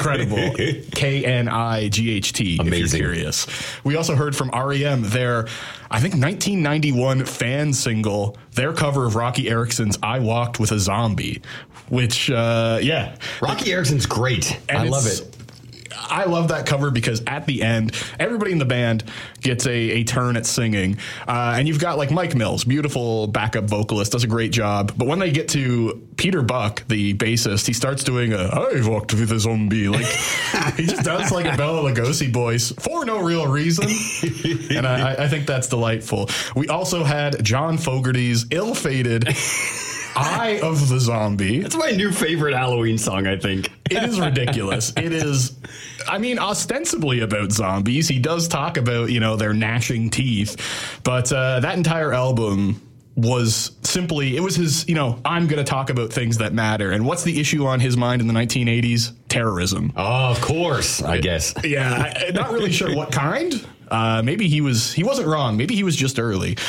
Incredible. Knight, Amazing. if you're curious. We also heard from REM, their, I think, 1991 fan single, their cover of Rocky Erickson's I Walked with a Zombie, which, Rocky Erickson's great. And I love it. I love that cover because at the end, everybody in the band gets a turn at singing. And you've got like Mike Mills, beautiful backup vocalist, does a great job. But when they get to Peter Buck, the bassist, he starts doing I walked with a zombie. Like he just does like a Bela Lugosi voice for no real reason. And I think that's delightful. We also had John Fogerty's ill-fated Eye of the Zombie. It's my new favorite Halloween song, I think. It is ridiculous. It is, I mean, ostensibly about zombies. He does talk about, their gnashing teeth. But that entire album was simply, it was his, I'm going to talk about things that matter. And what's the issue on his mind in the 1980s? Terrorism. Oh, of course, I guess. Yeah, not really sure what kind. Maybe he wasn't wrong. Maybe he was just early.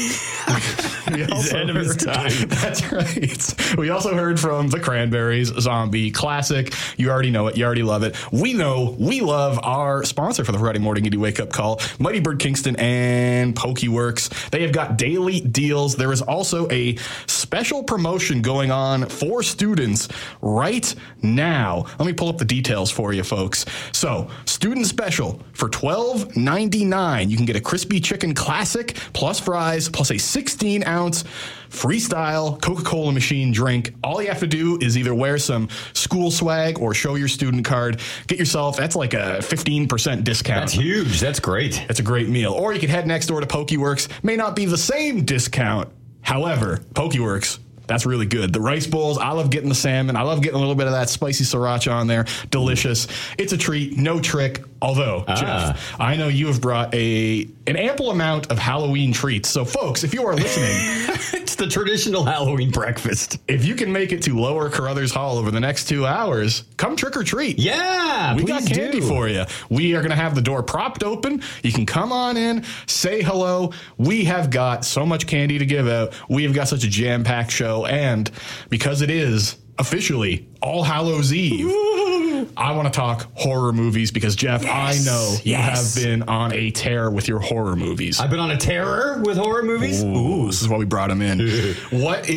He's ahead of his time. That's right. We also heard from the Cranberries, Zombie, classic. You already know it. You already love it. We love our sponsor for the Friday Morning Indie Wake Up Call, Mighty Bird Kingston and PokeWorks. They have got daily deals. There is also a special promotion going on for students right now. Let me pull up the details for you, folks. So, student special for $12.99. You can get a crispy chicken classic plus fries plus a 16-ounce freestyle Coca-Cola machine drink. All you have to do is either wear some school swag or show your student card. Get yourself, that's like a 15% discount. That's huge. That's great. It's a great meal. Or you could head next door to PokeWorks. May not be the same discount. However, PokeWorks, that's really good. The rice bowls, I love getting the salmon. I love getting a little bit of that spicy sriracha on there. Delicious. It's a treat, no trick. Although, Jeff, I know you have brought an ample amount of Halloween treats. So, folks, if you are listening, it's the traditional Halloween breakfast. If you can make it to Lower Carruthers Hall over the next 2 hours, come trick or treat. Yeah, we got candy for you. We are going to have the door propped open. You can come on in, say hello. We have got so much candy to give out. We have got such a jam-packed show. And because it is officially All Hallows Eve, I want to talk horror movies because, Jeff, I know you have been on a tear with your horror movies. I've been on a terror with horror movies? Ooh, this is why we brought him in. What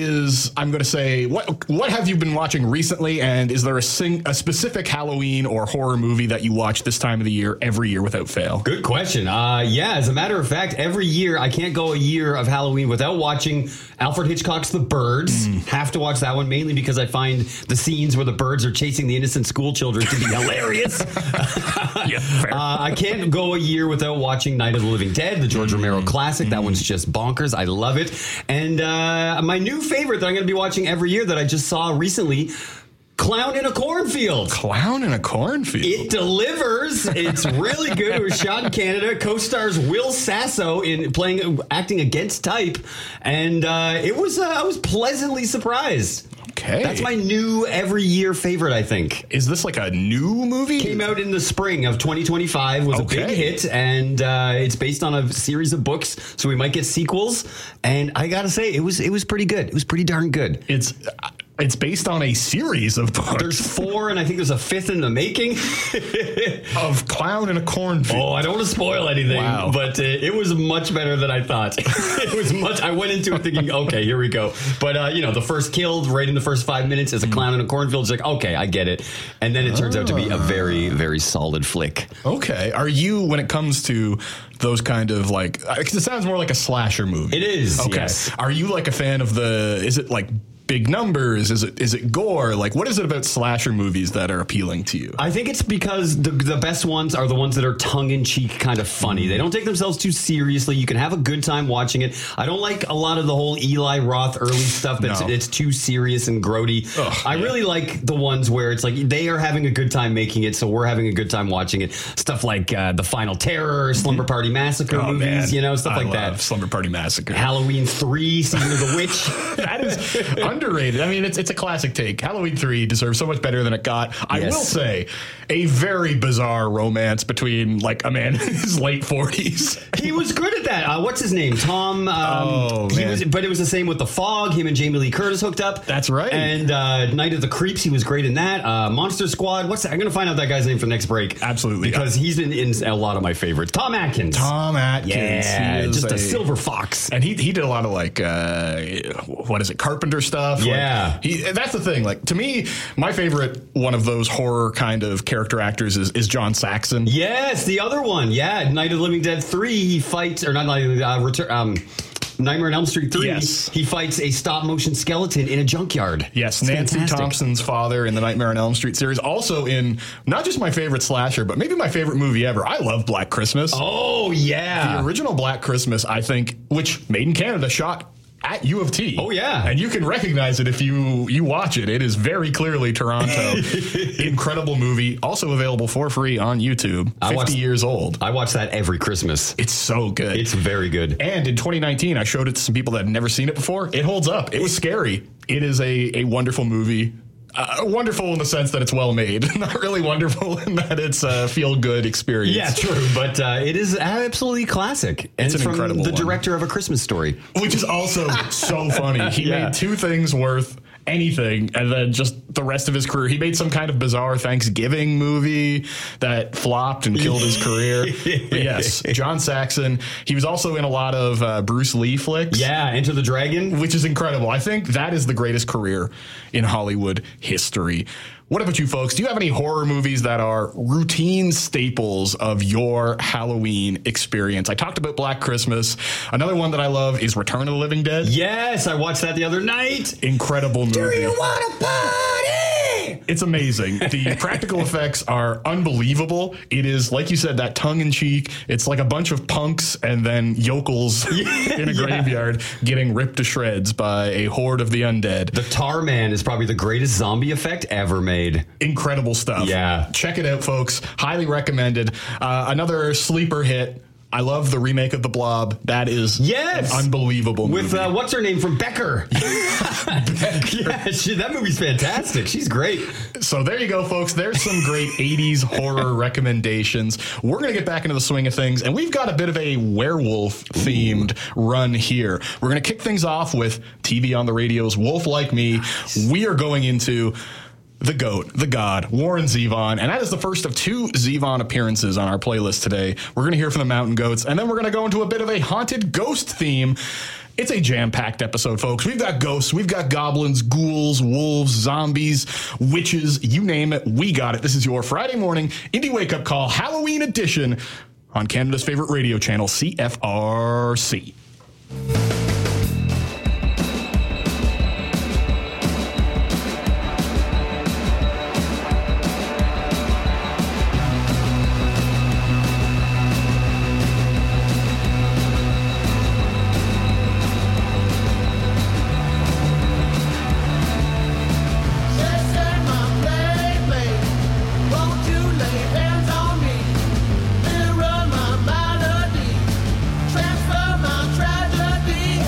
have you been watching recently, and is there a specific Halloween or horror movie that you watch this time of the year every year without fail? Good question. As a matter of fact, every year I can't go a year of Halloween without watching Alfred Hitchcock's The Birds. Have to watch that one, mainly because I find the scenes where the birds are chasing the innocent school children to be hilarious. I can't go a year without watching Night of the Living Dead, the George Romero classic. That one's just bonkers. I love it. And my new favorite that I'm going to be watching every year that I just saw recently, Clown in a Cornfield. Clown in a Cornfield. It delivers. It's really good. It was shot in Canada. Co-stars Will Sasso in acting against type, and I was pleasantly surprised. Okay. That's my new every year favorite, I think. Is this like a new movie? Came out in the spring of 2025, was a big hit, and it's based on a series of books, so we might get sequels. And I gotta say, it was pretty good. It was pretty darn good. It's based on a series of books. There's 4, and I think there's a 5th in the making. Of Clown in a Cornfield. Oh, I don't want to spoil anything, but it was much better than I thought. I went into it thinking, okay, here we go. But, the first killed right in the first 5 minutes is a clown in a cornfield. It's like, okay, I get it. And then it turns out to be a very, very solid flick. Okay. Are you, when it comes to those kind of like, because it sounds more like a slasher movie. It is, okay. Yes. Are you like a fan of is it like big numbers? Is it gore? Like, what is it about slasher movies that are appealing to you? I think it's because the best ones are the ones that are tongue-in-cheek, kind of funny. They don't take themselves too seriously. You can have a good time watching it. I don't like a lot of the whole Eli Roth early stuff it's too serious and grody. I really like the ones where it's like they are having a good time making it, so we're having a good time watching it. Stuff like The Final Terror, Slumber Party Massacre movies, stuff like that. Slumber Party Massacre. Halloween 3, Season of the Witch. That is underrated. I mean, it's a classic take. Halloween 3 deserves so much better than it got. I will say, a very bizarre romance between like a man in his late 40s. He was good at that. What's his name? Tom. But it was the same with The Fog. Him and Jamie Lee Curtis hooked up. That's right. And Night of the Creeps, he was great in that. Monster Squad. What's that? I'm going to find out that guy's name for the next break. Absolutely. Because he's in a lot of my favorites. Tom Atkins. Yeah, just a silver fox. And he did a lot of like, what is it, Carpenter stuff? Yeah. Like, that's the thing. Like, to me, my favorite one of those horror kind of character actors is John Saxon. Yes, the other one. Yeah, Night of the Living Dead 3, he fights, or not Nightmare on Elm Street 3, yes. He fights a stop-motion skeleton in a junkyard. Yes, it's Nancy fantastic. Thompson's father in the Nightmare on Elm Street series. Also in, not just my favorite slasher, but maybe my favorite movie ever. I love Black Christmas. Oh, yeah. The original Black Christmas, I think, which Made in Canada shot at U of T. Oh, yeah. And you can recognize it if you watch it. It is very clearly Toronto. Incredible movie. Also available for free on YouTube. 50 years old. I watch that every Christmas. It's so good. It's very good. And in 2019, I showed it to some people that had never seen it before. It holds up. It was scary. It is a wonderful movie. Wonderful in the sense that it's well made. Not really wonderful in that it's a feel-good experience. Yeah, true. But it is absolutely classic. And It's an from incredible the one. director of A Christmas Story. Which is also so funny. He made two things worth anything, and then just the rest of his career. He made some kind of bizarre Thanksgiving movie that flopped and killed his career. But yes, John Saxon. He was also in a lot of Bruce Lee flicks. Yeah, Enter the Dragon. Which is incredible. I think that is the greatest career in Hollywood history. What about you folks? Do you have any horror movies that are routine staples of your Halloween experience? I talked about Black Christmas. Another one that I love is Return of the Living Dead. Yes, I watched that the other night. Incredible movie. Do you want to party? It's amazing. The practical effects are unbelievable. It is, like you said, that tongue-in-cheek. It's like a bunch of punks and then yokels in a graveyard getting ripped to shreds by a horde of the undead. The Tar Man is probably the greatest zombie effect ever made. Incredible stuff. Yeah. Check it out, folks. Highly recommended. Another sleeper hit. I love the remake of The Blob. That is an unbelievable movie. With, what's her name from Becker? That movie's fantastic. She's great. So there you go, folks. There's some great 80s horror recommendations. We're going to get back into the swing of things, and we've got a bit of a werewolf-themed run here. We're going to kick things off with TV on the radio's Wolf Like Me. We are going into the GOAT, the God, Warren Zevon. And that is the first of two Zevon appearances on our playlist today. We're going to hear from the Mountain Goats, and then we're going to go into a bit of a haunted ghost theme. It's a jam-packed episode, folks. We've got ghosts, we've got goblins, ghouls, wolves, zombies, witches, you name it, we got it. This is your Friday morning Indie Wake Up Call Halloween edition on Canada's favorite radio channel, CFRC. Transfer my tragedy.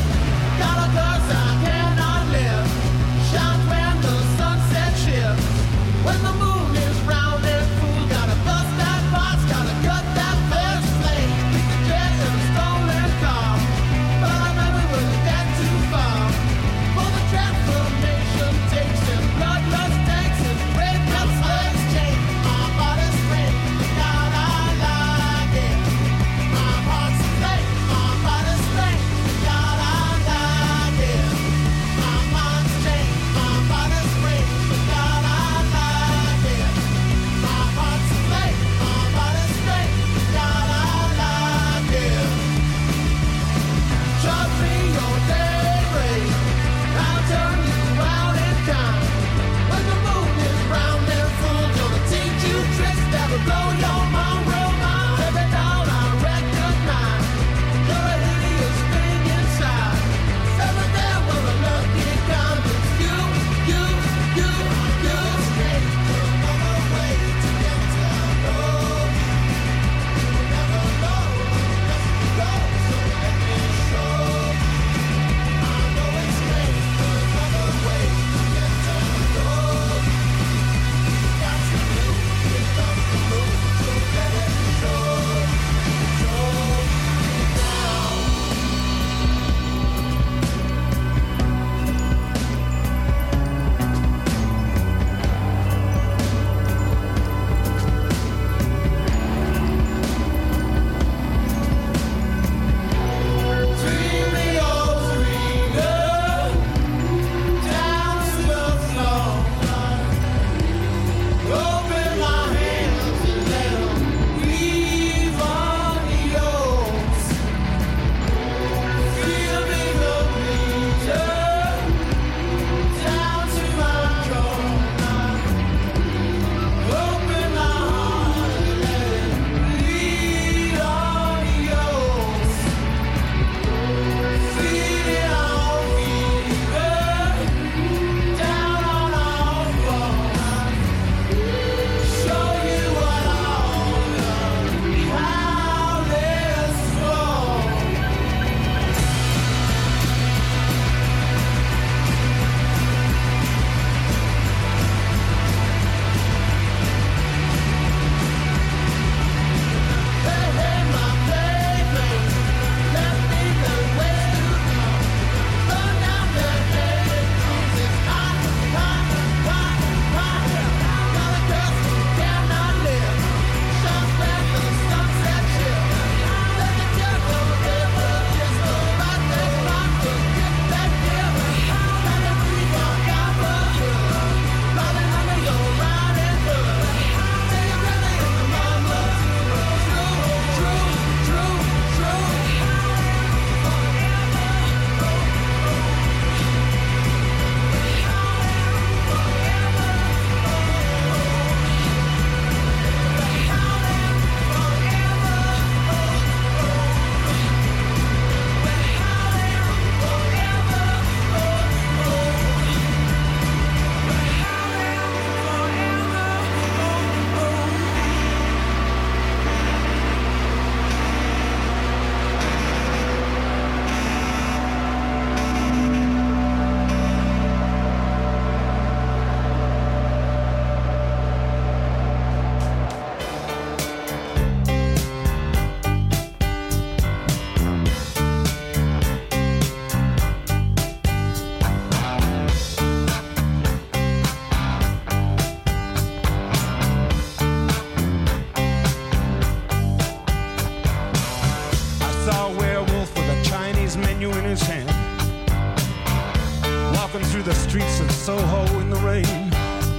through the streets of Soho in the rain.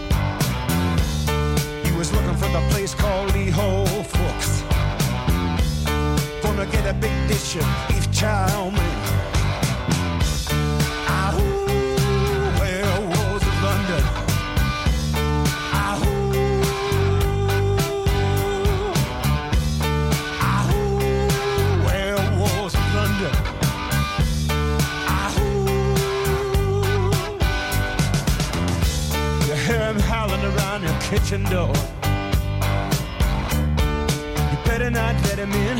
He was looking for the place called Lee Ho Fooks. Gonna get a big dish of beef chow mein. Werewolves of London. Werewolves of London. You hear him howling around your kitchen door. You better not let him in.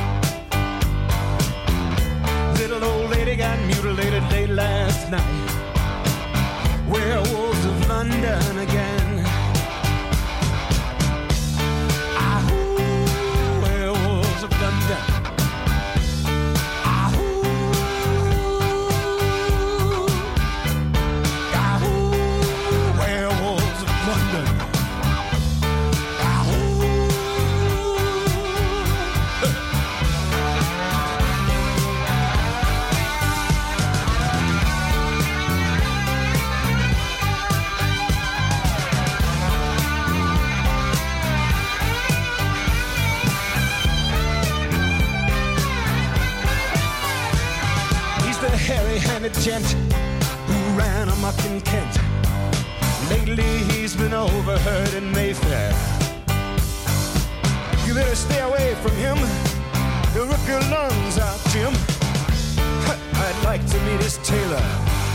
Little old lady got mutilated late last night. Werewolves of London again. Werewolves of London. Werewolves of London. Hairy-handed gent who ran amok in Kent. Lately he's been overheard in Mayfair. You better stay away from him. He'll rip your lungs out, Jim. I'd like to meet his tailor.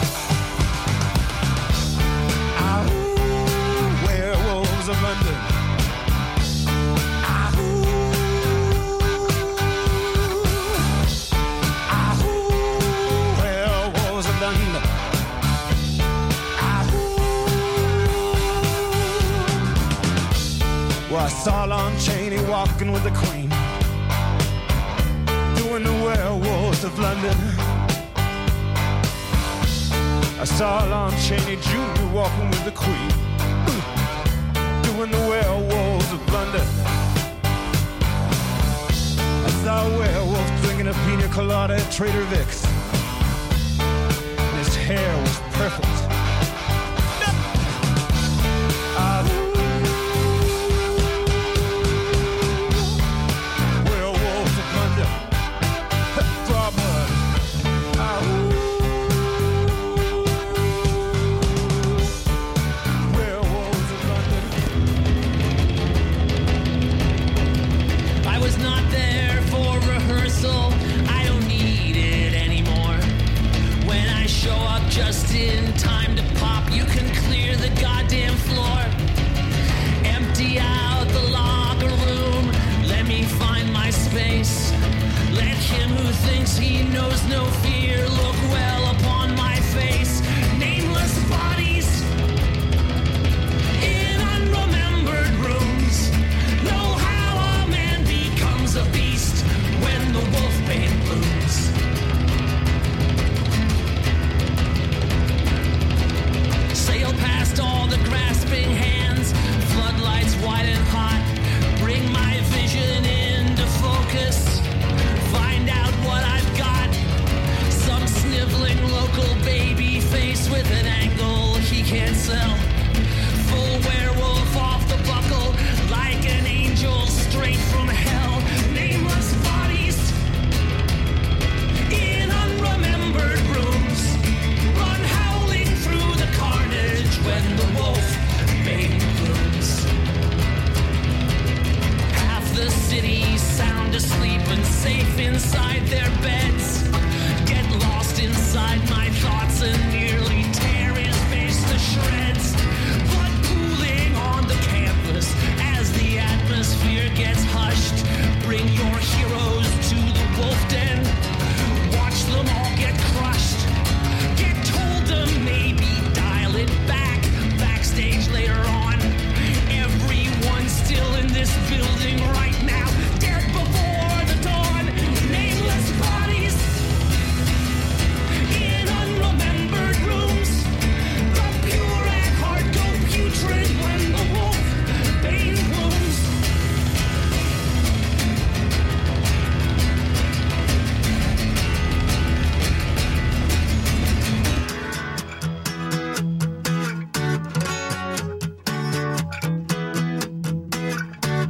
Werewolves of London. Well, I saw Lon Chaney walking with the Queen, doing the Werewolves of London. I saw Lon Chaney Jr. walking with the Queen, doing the Werewolves of London. I saw a werewolf drinking a pina colada at Trader Vic's, and his hair was perfect. Just in time to pop, you can clear the goddamn floor. Empty out the locker room, let me find my space. Let him who thinks he knows no fear look well upon my face. Nameless bodies in unremembered rooms. Know how a man becomes a beast when the wolfbane blooms. Sail past all the grasping hands, floodlights wide and hot. Bring my vision into focus. Find out what I've got. Some sniveling local baby face with an angle he can't sell. Full werewolf off the buckle, like an angel straight from hell. Nameless bodies in unremembered rooms. Run howling through the carnage when the wolf bane blooms. Half the city sound asleep and safe inside their beds. Get lost inside my thoughts and nearly tear his face to shreds. Blood pooling on the campus as the atmosphere gets hushed. Bring your heroes to the wolf den. Watch them all get crushed. Get told to maybe dial it back. Backstage later on. Everyone's still in this building right now. Dead before the dawn. Nameless bodies in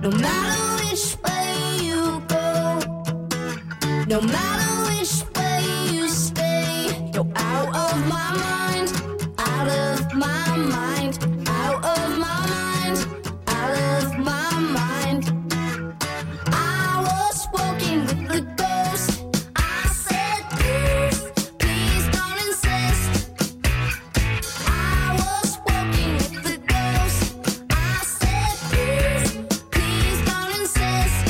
No matter which way you go, no matter which way you stay, you're out of my mind, out of my mind, out of my mind, out of my mind. I was walking with the ghost. I said, please, please don't insist. I was walking with the ghost. I said, please, please don't insist.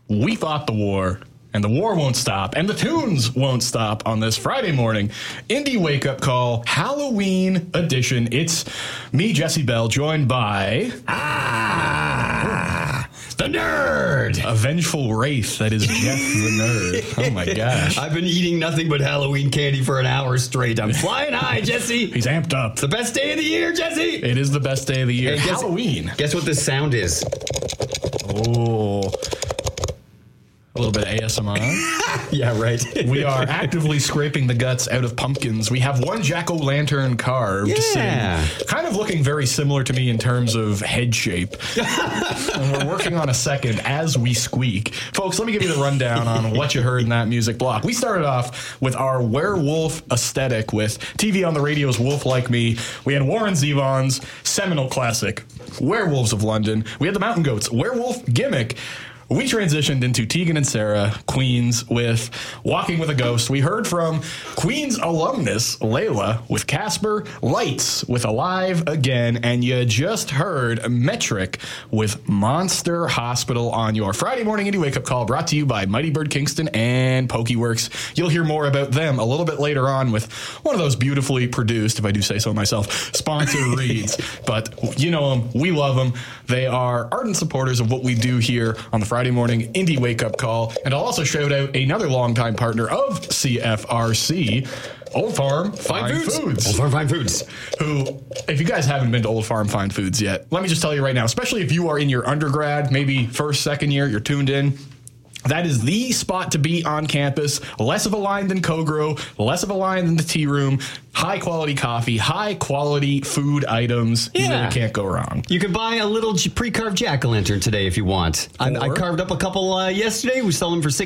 we fought the war. And the war won't stop, and the tunes won't stop on this Friday morning. Indie Wake Up Call, Halloween edition. It's me, Jesse Bell, joined by... The nerd! A vengeful wraith that is Jeff the Nerd. Oh my gosh. I've been eating nothing but Halloween candy for an hour straight. I'm flying high, Jesse. He's amped up. It's the best day of the year, Jesse. It is the best day of the year. Hey, Halloween. Guess what this sound is? Oh. A little bit of ASMR. Yeah, right. We are actively scraping the guts out of pumpkins. We have one jack-o'-lantern carved, sitting, kind of looking very similar to me in terms of head shape. And we're working on a second as we squeak. Folks, let me give you the rundown on what you heard in that music block. We started off with our werewolf aesthetic with TV on the Radio's Wolf Like Me. We had Warren Zevon's seminal classic, Werewolves of London. We had the Mountain Goats, Werewolf Gimmick. We transitioned into Tegan and Sarah, Queens, with Walking with a Ghost. We heard from Queens alumnus, Layla, with Casper, Lights, with Alive Again, and you just heard Metric with Monster Hospital on your Friday morning indie wake-up call, brought to you by Mighty Bird Kingston and PokeWorks. You'll hear more about them a little bit later on with one of those beautifully produced, if I do say so myself, sponsor reads. But you know them, we love them. They are ardent supporters of what we do here on the Friday morning indie wake-up call. And I'll also shout out another longtime partner of CFRC, Old Farm Fine Foods. Old Farm Fine Foods. Who, if you guys haven't been to Old Farm Fine Foods yet, let me just tell you right now, especially if you are in your undergrad, maybe first, second year, you're tuned in, that is the spot to be on campus. Less of a line than Kogro, less of a line than the tea room. High quality coffee, high quality food items. You really can't go wrong. You can buy a little pre-carved jack-o'-lantern today if you want. I carved up a couple yesterday. We sell them for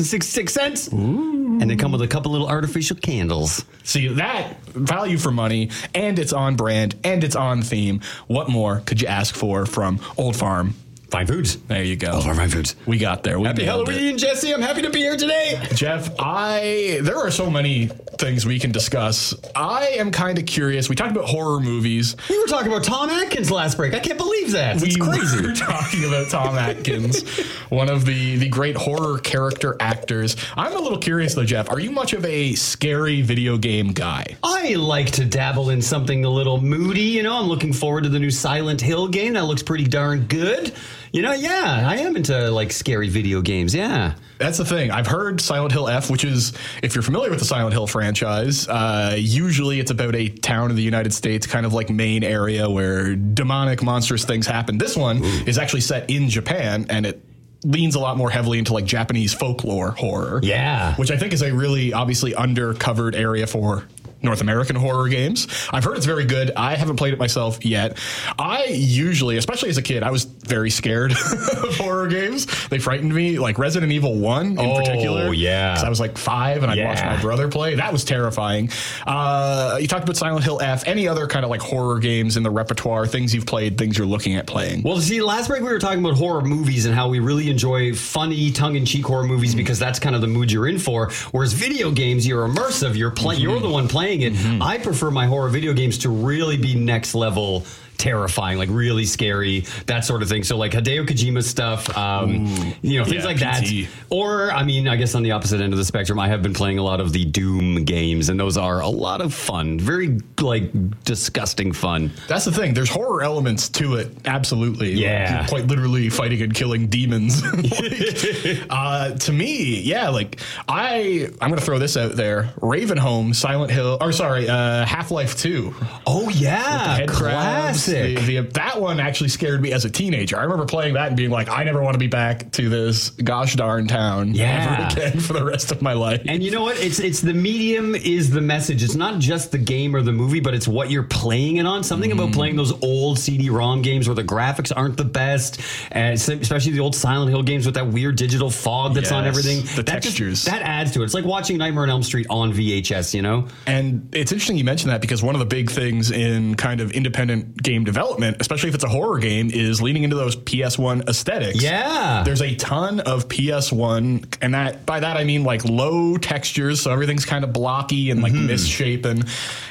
$6.66. Ooh. And they come with a couple little artificial candles. See, that value for money, and it's on brand, and it's on theme. What more could you ask for from Old Farm Fine Foods? There you go. Old Farm Fine Foods. We got there. Happy Halloween, Jesse. I'm happy to be here today. Jeff, there are so many things we can discuss. I am kind of curious. We talked about horror movies. We were talking about Tom Atkins last break. I can't believe that. It's crazy. We were talking about Tom Atkins, one of the great horror character actors. I'm a little curious, though, Jeff. Are you much of a scary video game guy? I like to dabble in something a little moody. You know, I'm looking forward to the new Silent Hill game. That looks pretty darn good. You know, yeah, I am into, like, scary video games, yeah. That's the thing. I've heard Silent Hill F, which is, if you're familiar with the Silent Hill franchise, usually it's about a town in the United States, kind of like Maine area, where demonic, monstrous things happen. This one is actually set in Japan, and it leans a lot more heavily into, like, Japanese folklore horror. Yeah. Which I think is a really, obviously, undercovered area for North American horror games. I've heard it's very good. I haven't played it myself yet. I usually, especially as a kid, I was very scared of horror games. They frightened me, like Resident Evil 1 in particular. Oh, yeah. Because I was like 5 and I'd watch my brother play. That was terrifying. You talked about Silent Hill F. Any other kind of like horror games in the repertoire, things you've played, things you're looking at playing? Well, see, last break we were talking about horror movies and how we really enjoy funny, tongue-in-cheek horror movies because that's kind of the mood you're in for. Whereas video games, you're immersive. You're the one playing it. I prefer my horror video games to really be next level terrifying, like really scary, that sort of thing. So like Hideo Kojima stuff, things like PT. that. Or, I mean, I guess on the opposite end of the spectrum, I have been playing a lot of the Doom games, and those are a lot of fun. Very, like, disgusting fun. That's the thing. There's horror elements to it. Absolutely. Yeah. Like, you're quite literally fighting and killing demons. To me, yeah, like, I'm going to throw this out there. Ravenholm, Half-Life 2. Oh, yeah. Head crabs. Classic. That one actually scared me as a teenager. I remember playing that and being like, I never want to be back to this gosh darn town ever again for the rest of my life. And you know what? It's the medium is the message. It's not just the game or the movie, but it's what you're playing it on. Something about playing those old CD-ROM games where the graphics aren't the best, and especially the old Silent Hill games with that weird digital fog that's on everything. The textures. That adds to it. It's like watching Nightmare on Elm Street on VHS, you know? And it's interesting you mentioned that because one of the big things in kind of independent game development, especially if it's a horror game, is leaning into those PS1 aesthetics. Yeah. There's a ton of PS1, and by that I mean like low textures, so everything's kind of blocky and like misshapen. And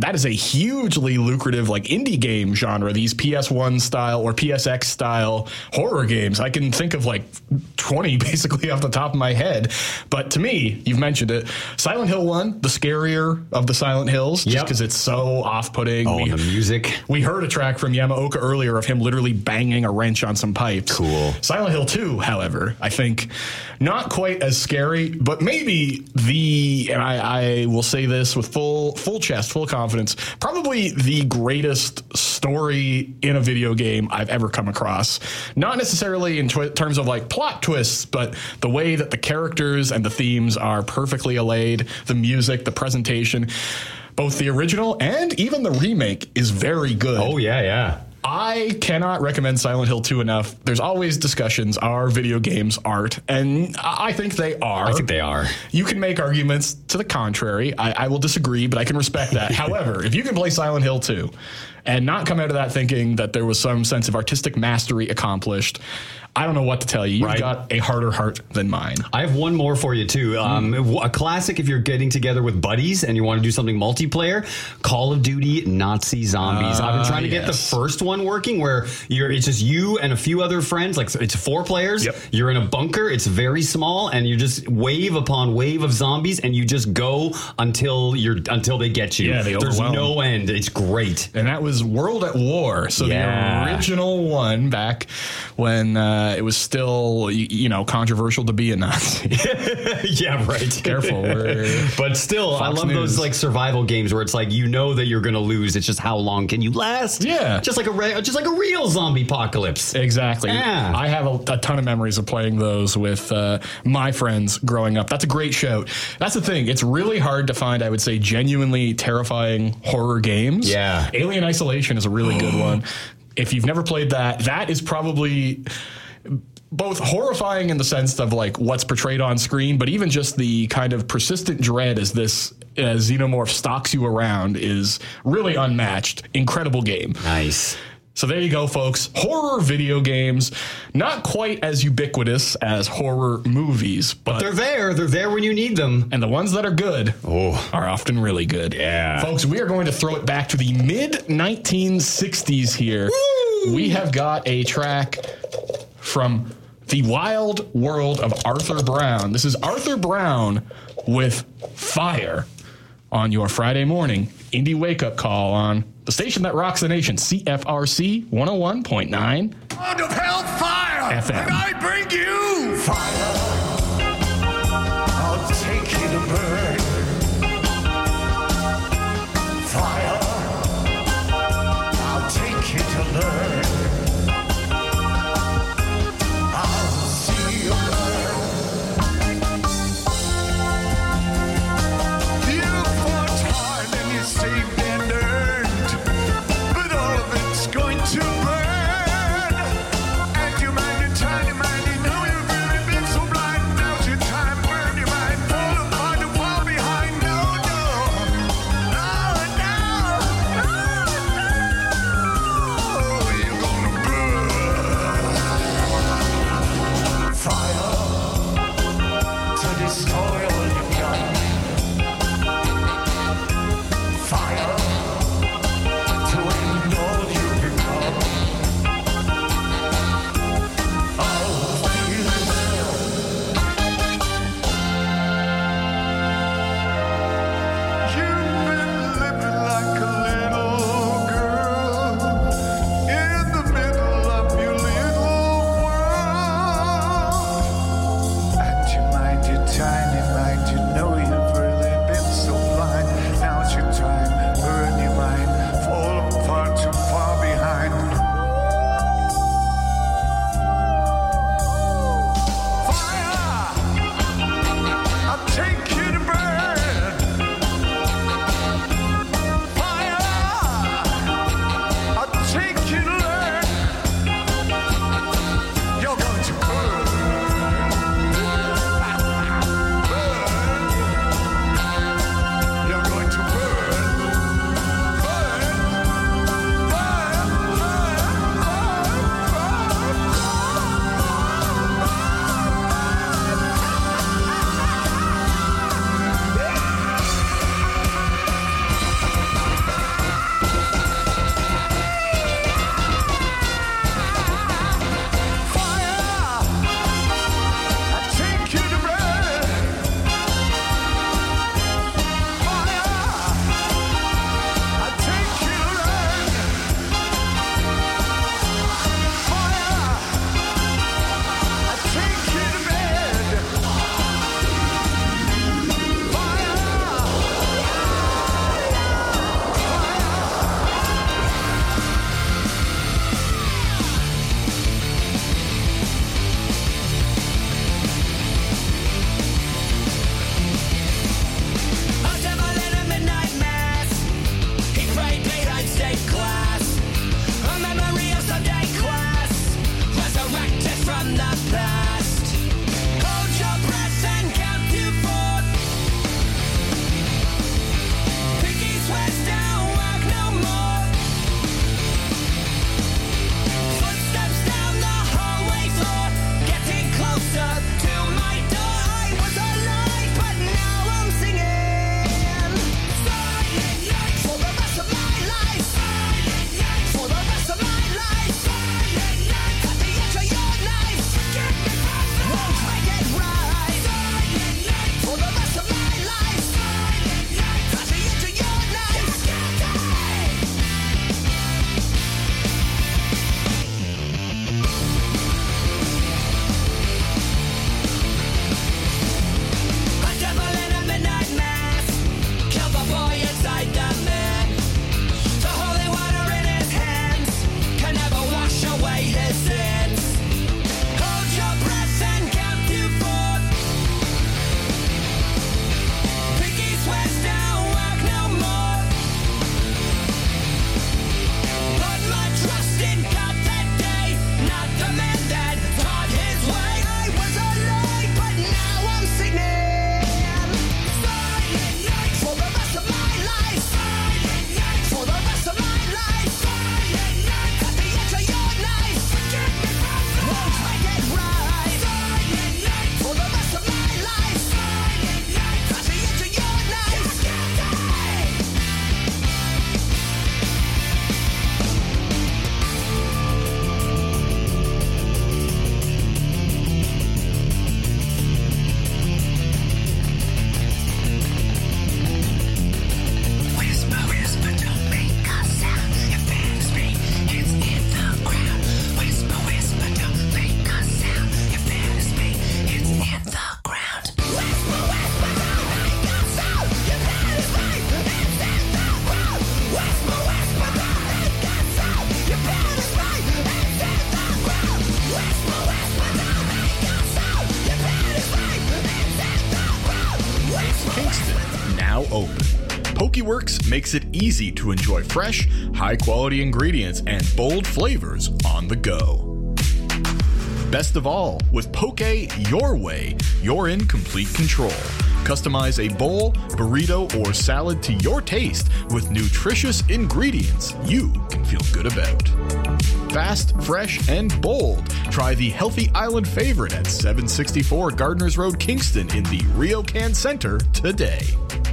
that is a hugely lucrative like indie game genre, these PS1 style or PSX style horror games. I can think of like 20 basically off the top of my head. But to me, you've mentioned it, Silent Hill 1, the scarier of the Silent Hills, just because it's so off-putting. Oh, and the music. We heard a track from Yamaoka earlier of him literally banging a wrench on some pipes. Cool. Silent Hill 2, however, I think not quite as scary, but maybe and I will say this with full chest, full confidence, probably the greatest story in a video game I've ever come across. Not necessarily in terms of like plot twists, but the way that the characters and the themes are perfectly allayed, the music, the presentation. Both the original and even the remake is very good. Oh, yeah. I cannot recommend Silent Hill 2 enough. There's always discussions. Are video games art? And I think they are. I think they are. You can make arguments to the contrary. I will disagree, but I can respect that. However, if you can play Silent Hill 2 and not come out of that thinking that there was some sense of artistic mastery accomplished, I don't know what to tell you. You've got a harder heart than mine. I have one more for you, too. A classic if you're getting together with buddies and you want to do something multiplayer, Call of Duty Nazi Zombies. I've been trying to get the first one working where it's just you and a few other friends. Like it's 4 players. Yep. You're in a bunker. It's very small and you just wave upon wave of zombies and you just go until they get you. Yeah, There's no end. It's great. And that was World at War. So the original one back when it was still, controversial to be a Nazi. Yeah, right. Careful. But still, I love those like survival games where it's like you know that you're going to lose. It's just how long can you last? Yeah. Just like a real zombie apocalypse. Exactly. Yeah. I have a ton of memories of playing those with my friends growing up. That's a great shout. That's the thing. It's really hard to find, I would say, genuinely terrifying horror games. Yeah. Alien Isolation is a really good one. If you've never played that is probably both horrifying in the sense of like what's portrayed on screen, but even just the kind of persistent dread as this xenomorph stalks you around is really unmatched. Incredible game. Nice. So there you go, folks. Horror video games, not quite as ubiquitous as horror movies, but They're there. They're there when you need them. and the ones that are good are often really good. Yeah. Folks, we are going to throw it back to the mid-1960s here. Woo! We have got a track from the wild world of Arthur Brown. This is Arthur Brown with Fire on your Friday morning indie wake-up call on the station that rocks the nation, CFRC 101.9 Out of hellfire, FM. and I bring you fire. I'll take you to burn. Fire. I'll take you to learn. I'll see you burn. You fought hard and you saved and earned, but all of it's going to burn. And you mind your time, you mind, you know you've really been so blind. Now's your time, burn your mind, fall apart and fall behind. No, no, no, no, no, no. WikiWorks makes it easy to enjoy fresh, high-quality ingredients and bold flavors on the go. Best of all, with Poke Your Way, you're in complete control. Customize a bowl, burrito, or salad to your taste with nutritious ingredients you can feel good about. Fast, fresh, and bold. Try the Healthy Island favorite at 764 Gardners Road, Kingston in the Ryokan Center today.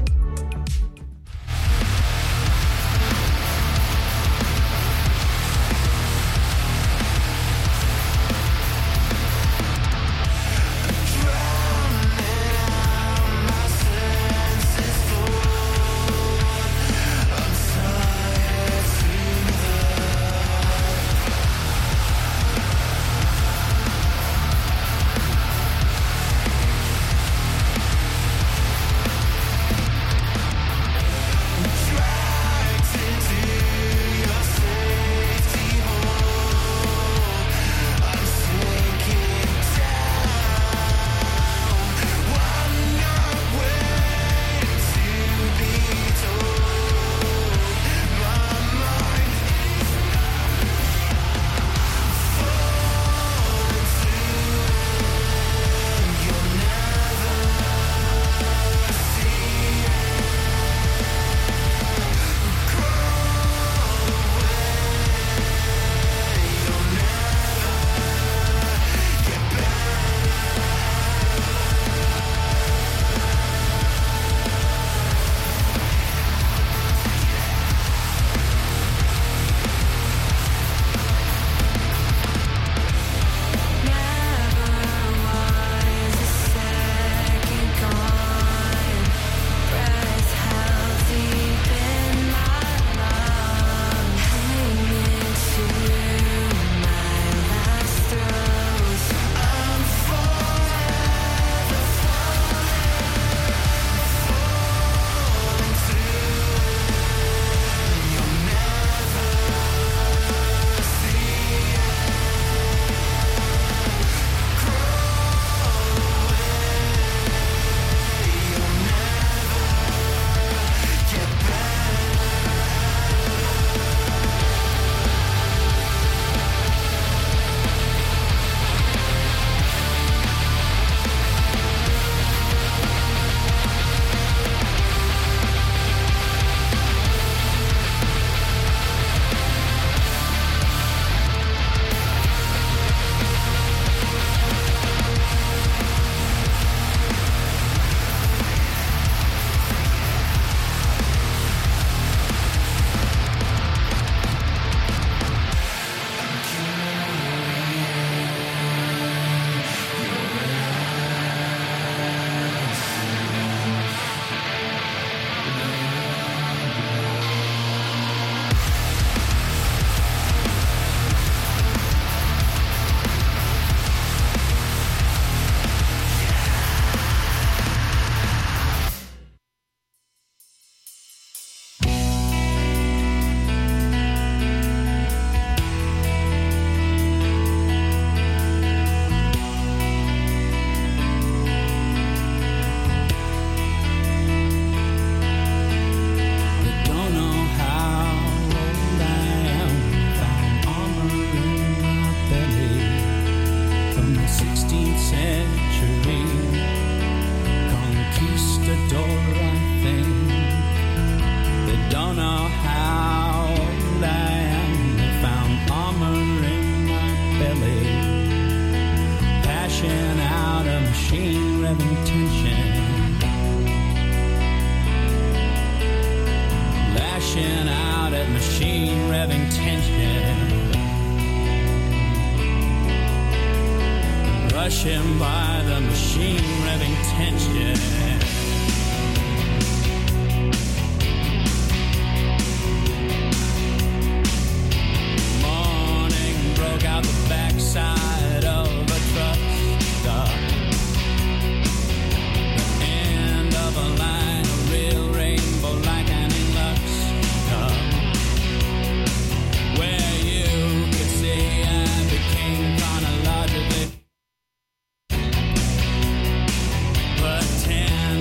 Rushing by the machine, revving tension. Morning broke out the backside of a truck stop. The end of a line, a real rainbow like an Lux cup. Where you could see I became chronologically. Pretend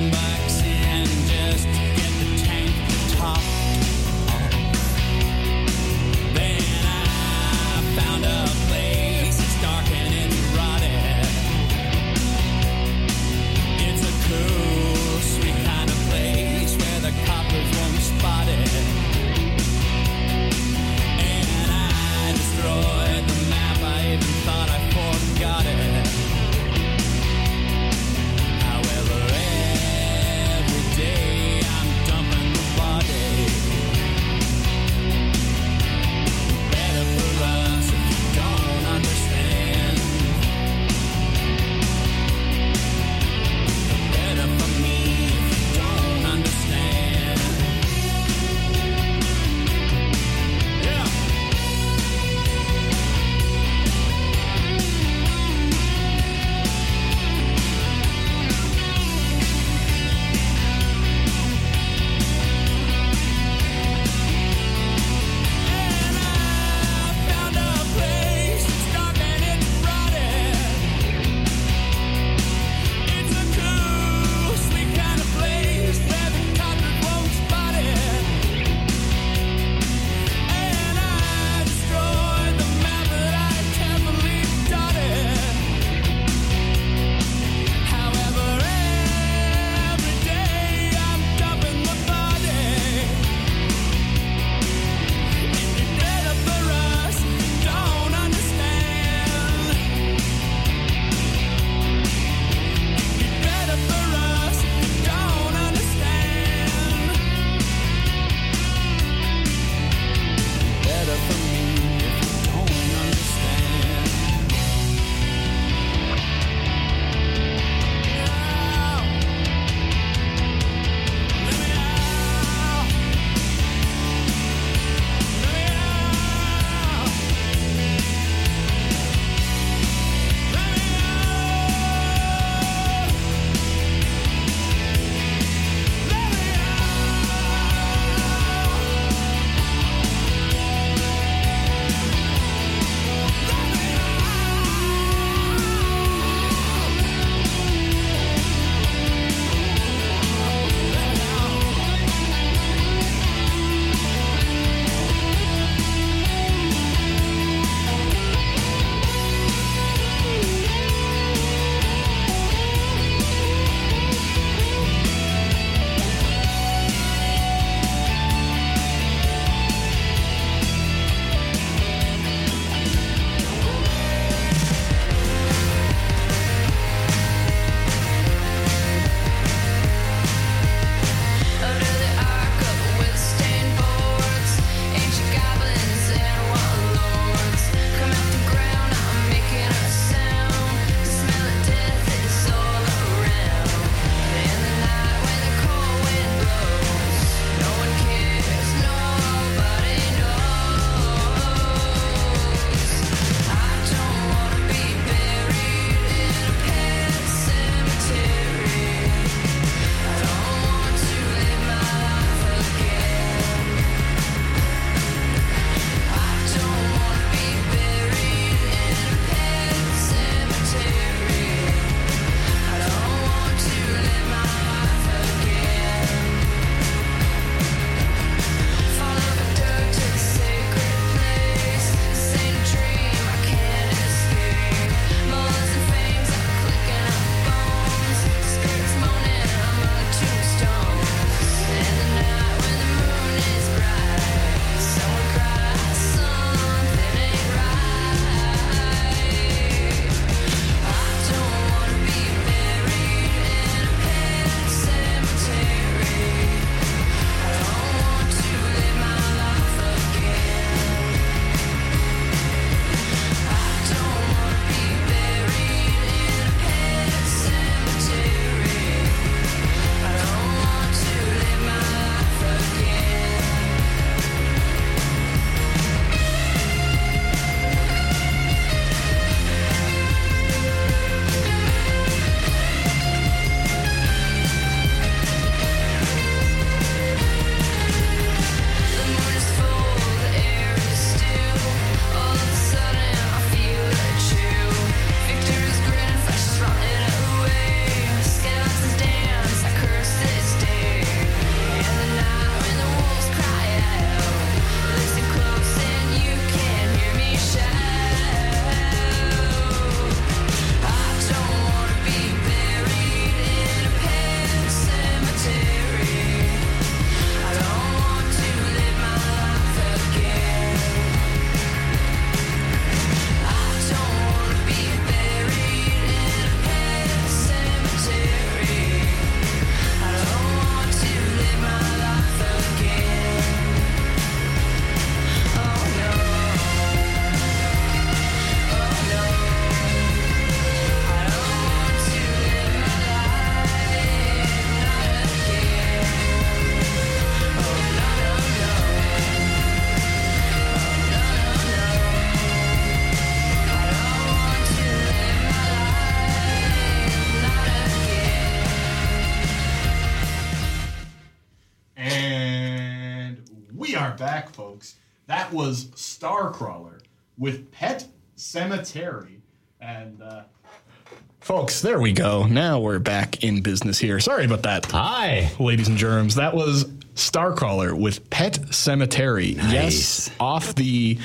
back, folks. That was Starcrawler with Pet Cemetery. And, folks, there we go. Now we're back in business here. Sorry about that. Hi. Ladies and germs, that was Starcrawler with Pet Cemetery. Nice. Yes, off the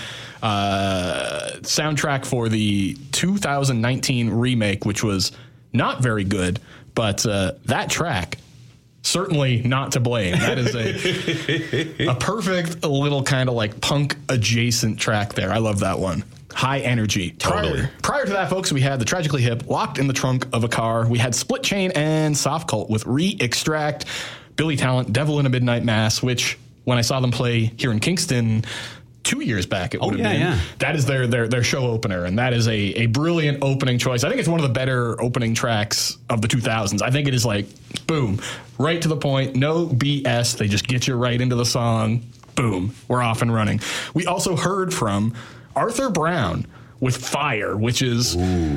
soundtrack for the 2019 remake, which was not very good, but that track, certainly not to blame. That is a perfect little kind of like punk adjacent track there. I love that one. High energy. Totally. Prior to that, folks, we had the Tragically Hip, Locked in the Trunk of a Car. We had Split Chain and Soft Cult with Re-Extract, Billy Talent, Devil in a Midnight Mass, which when I saw them play here in Kingston 2 years back, it would have been. Yeah. That is their show opener, and that is a brilliant opening choice. I think it's one of the better opening tracks of the 2000s. I think it is like, boom, right to the point, no BS. They just get you right into the song. Boom, we're off and running. We also heard from Arthur Brown with Fire, which is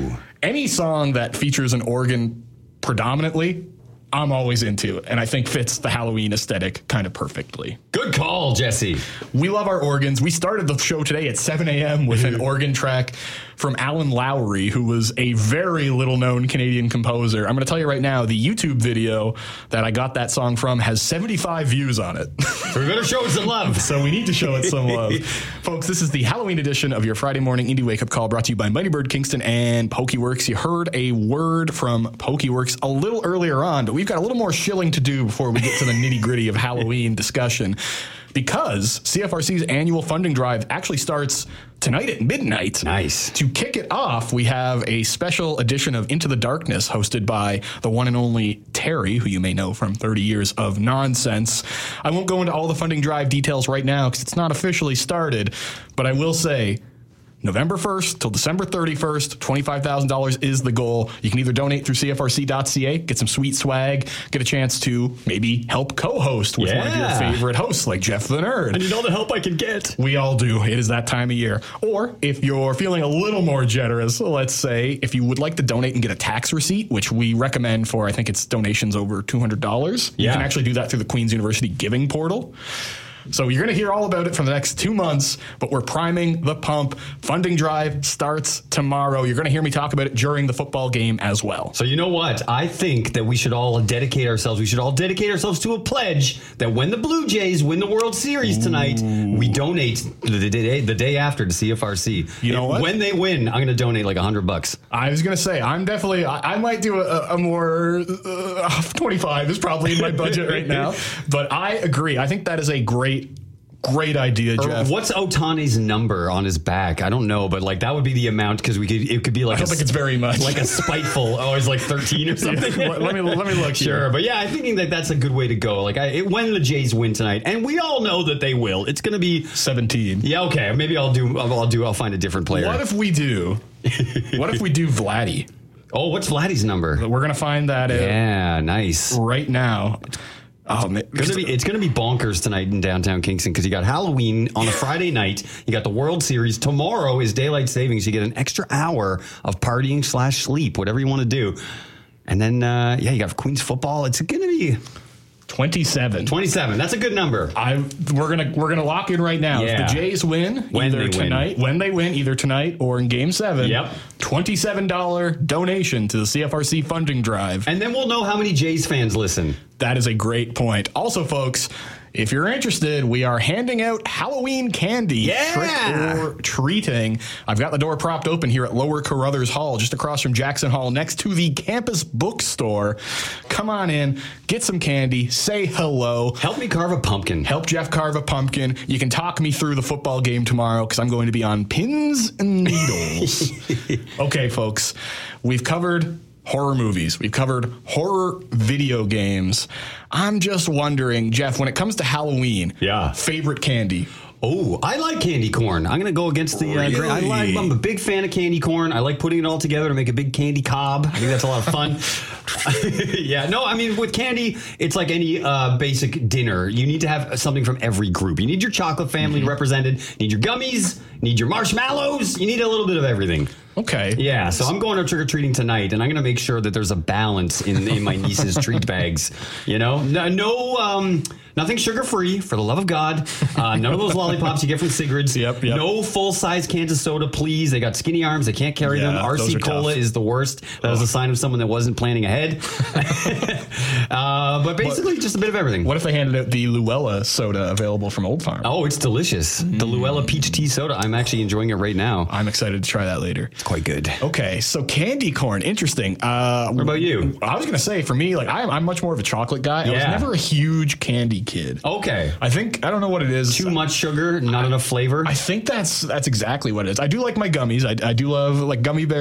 any song that features an organ predominantly, I'm always into, and I think fits the Halloween aesthetic kind of perfectly. Good call, Jesse. We love our organs. We started the show today at 7 a.m. with an organ track from Alan Lowry, who was a very little-known Canadian composer. I'm going to tell you right now, the YouTube video that I got that song from has 75 views on it. We better show it some love. So we need to show it some love. Folks, this is the Halloween edition of your Friday morning Indie Wake Up Call, brought to you by Mighty Bird Kingston and Pokeworks. You heard a word from Pokeworks a little earlier on, but we've got a little more shilling to do before we get to the nitty-gritty of Halloween discussion, because CFRC's annual funding drive actually starts tonight at midnight. Nice. To kick it off, we have a special edition of Into the Darkness hosted by the one and only Terry, who you may know from 30 Years of Nonsense. I won't go into all the funding drive details right now because it's not officially started, but I will say November 1st till December 31st, $25,000 is the goal. You can either donate through CFRC.ca, get some sweet swag, get a chance to maybe help co-host with one of your favorite hosts like Jeff the Nerd. I need all the help I can get. We all do. It is that time of year. Or if you're feeling a little more generous, let's say, if you would like to donate and get a tax receipt, which we recommend for, I think it's donations over $200. You can actually do that through the Queen's University Giving Portal. So you're going to hear all about it for the next 2 months, but we're priming the pump. Funding drive starts tomorrow. You're going to hear me talk about it during the football game as well. So you know what? I think that we should all dedicate ourselves. We should all dedicate ourselves to a pledge that when the Blue Jays win the World Series tonight, we donate the day after to CFRC. You know what? When they win, I'm going to donate like $100. I was going to say, I might do a more 25 is probably in my budget right now, but I agree. I think that is a great idea, Jeff. What's Ohtani's number on his back? I don't know, but like that would be the amount, because it could be like I don't think it's very much. like a spiteful. Oh, it's like 13 or something. let me look. Sure, here. but yeah, I'm thinking that that's a good way to go. Like when the Jays win tonight, and we all know that they will. It's going to be 17. Yeah, okay. Maybe I'll find a different player. What if we do Vladdy? Oh, what's Vladdy's number? We're going to find that out. Yeah, nice. Right now. Oh, man. It's going to be bonkers tonight in downtown Kingston, because you got Halloween on a Friday night. You got the World Series. Tomorrow is daylight savings. You get an extra hour of partying / sleep, whatever you want to do. And then, you got Queens football. It's going to be 27. 27. That's a good number. We're gonna lock in right now. Yeah. If the Jays win when they win either tonight or in Game 7, $27 donation to the CFRC funding drive. And then we'll know how many Jays fans listen. That is a great point. Also, folks, if you're interested, we are handing out Halloween candy. Trick or treating. I've got the door propped open here at Lower Carruthers Hall, just across from Jackson Hall, next to the campus bookstore. Come on in, get some candy, say hello. Help me carve a pumpkin. Help Jeff carve a pumpkin. You can talk me through the football game tomorrow, because I'm going to be on pins and needles. Okay, folks, we've covered horror movies. We've covered horror video games. I'm just wondering, Jeff, when it comes to Halloween, favorite candy? Oh, I like candy corn. I'm going to go against the... I'm a big fan of candy corn. I like putting it all together to make a big candy cob. I think that's a lot of fun. With candy, it's like any basic dinner. You need to have something from every group. You need your chocolate family represented. You need your gummies, need your marshmallows. You need a little bit of everything. Okay. Yeah, so I'm going to trick-or-treating tonight, and I'm going to make sure that there's a balance in my niece's treat bags. You know? Nothing sugar-free, for the love of God. None of those lollipops you get from Sigrid's. Yep. No full-size cans of soda, please. They got skinny arms. They can't carry them. those RC are Cola tough. is the worst. That is a sign of someone that wasn't planning ahead. But basically, just a bit of everything. What if they handed out the Luella soda available from Old Farm? Oh, it's delicious. The Luella Peach Tea Soda. I'm actually enjoying it right now. I'm excited to try that later. Quite good. Okay, so candy corn, interesting. What about you? I was gonna say, for me, like I'm much more of a chocolate guy. I was Yeah. never a huge candy kid. Okay. I think I don't know what it is. Too much sugar, not enough flavor. I think that's exactly what it is. I do like my gummies. I do love like gummy bears.